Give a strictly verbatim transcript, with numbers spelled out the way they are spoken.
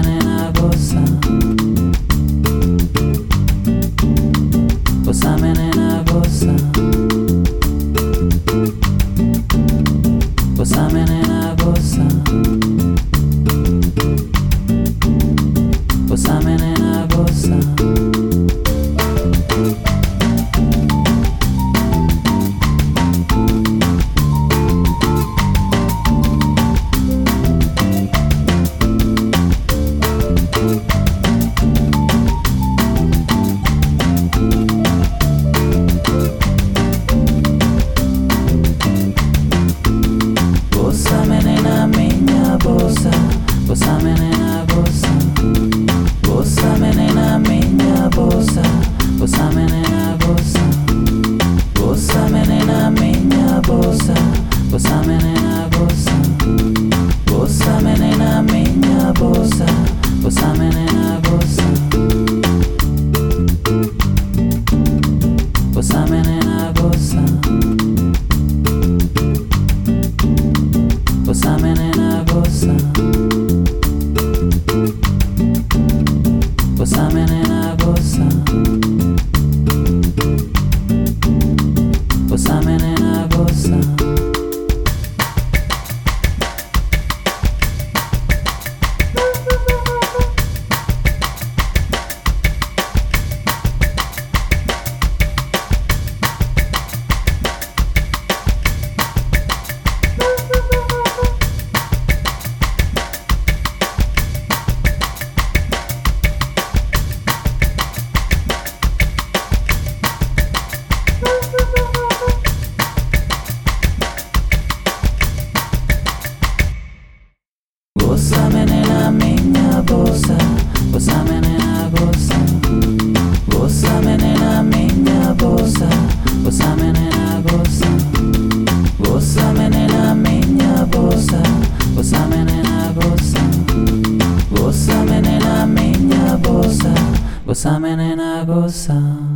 menina goza, goza menina goza, goza menina goza, goza menina goza. Goza menina minha bolsa, goza menina goza, goza menina minha bolsa, goza menina goza, goza menina minha bolsa, goza menina goza, goza menina minha bolsa, goza menina goza, goza menina goza. Goza menina goza, goza menina goza, goza menina goza. Goza menina minha bolsa, goza menina goza, goza menina minha bolsa, goza menina goza, goza menina minha bolsa, goza menina goza, goza menina minha bolsa, goza menina goza.